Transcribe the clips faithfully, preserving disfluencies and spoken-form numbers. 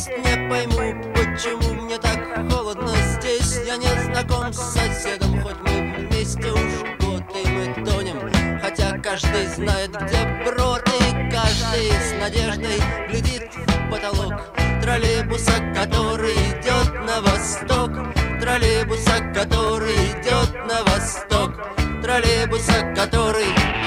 есть. Не пойму, почему мне так холодно здесь. Я не знаком с соседом, хоть мы вместе уж год, и мы тонем. Хотя каждый знает, где брод, и каждый с надеждой глядит в потолок троллейбуса, который идет на восток. Троллейбуса, который идет на восток. Троллейбуса, который...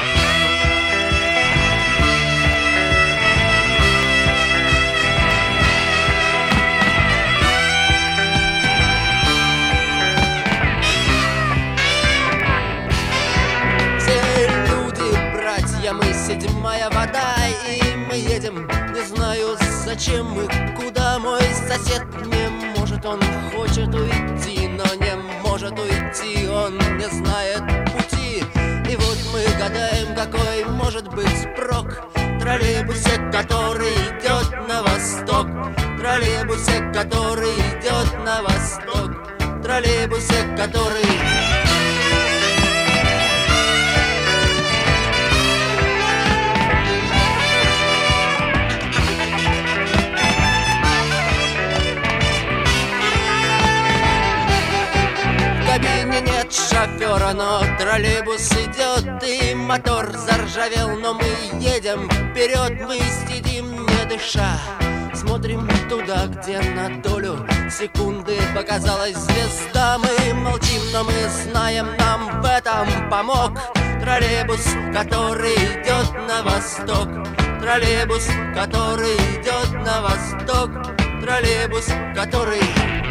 Мы седьмая вода, и мы едем. Не знаю, зачем и куда. Мой сосед не может, он хочет уйти, но не может уйти, он не знает пути. И вот мы гадаем, какой может быть прок в троллейбусе, который идет на восток. Троллейбусе, который идет на восток. Троллейбусе, который... В кабине нет шофера, но троллейбус идет, и мотор заржавел, но мы едем вперед. Мы сидим, не дыша, смотрим туда, где на долю секунды показалась звезда. Мы молчим, но мы знаем, нам в этом помог троллейбус, который идет на восток. Троллейбус, который идет на восток. Троллейбус, который...